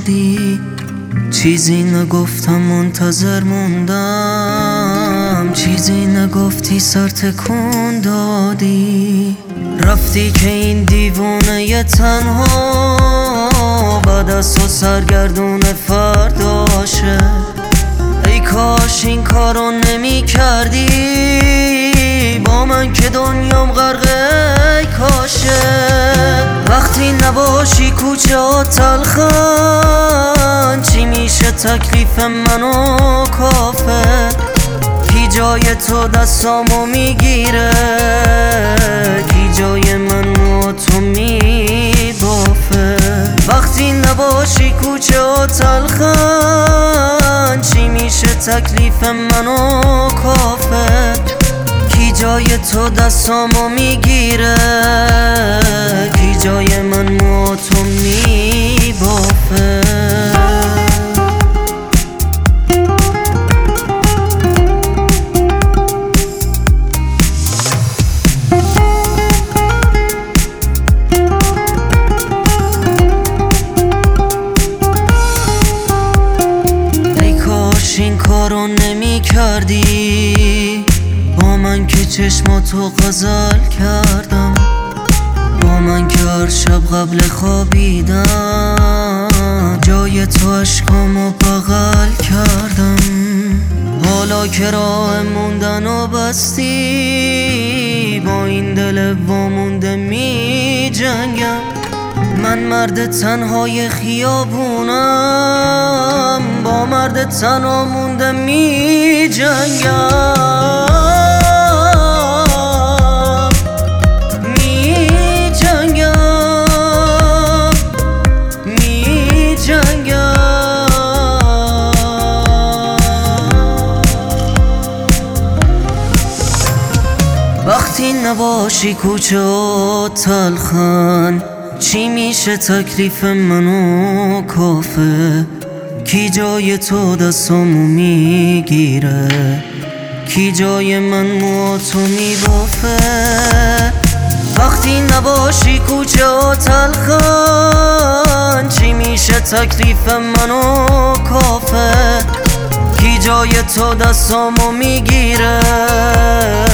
دادی، چیزی نگفتم منتظر موندم، چیزی نگفتی سر تکون دادی. رفتی که این دیوونه تنها بعد از تو سرگردون فرداشه. ای کاش این کارو نمی کردی با من که دنیام غرقه ای کاشه. وقتی نباشی کوچه ها تلخن، چی میشه تکلیف من و کافه؟ کی جای تو دستامو میگیره، کی جای من و تو میبافه؟ وقتی نباشی کوچه ها تلخن، چی میشه تکلیف من و کافه؟ کی جای تو دستامو میگیره، کی جای من و تو میبافه؟ این کارو نمی کردی با من که چشماتو غزل کردم، با من که هر شب قبل خوابیدم جای تو عشقامو بغل کردم. حالا که راه موندن و بستی با این دل وامونده می جنگم. من مرد تنهای خیابونم، با مرد تنها مونده می جنگم، می جنگم، می جنگم. وقتی نباشی کوچه ها تلخن، چی میشه تکلیف من و کافه؟ کی جای تو دستامو میگیره، کی جای من و تو میبافه؟ وقتی نباشی کوچه ها تلخن، چی میشه تکلیف من و کافه؟ کی جای تو دستامو میگیره،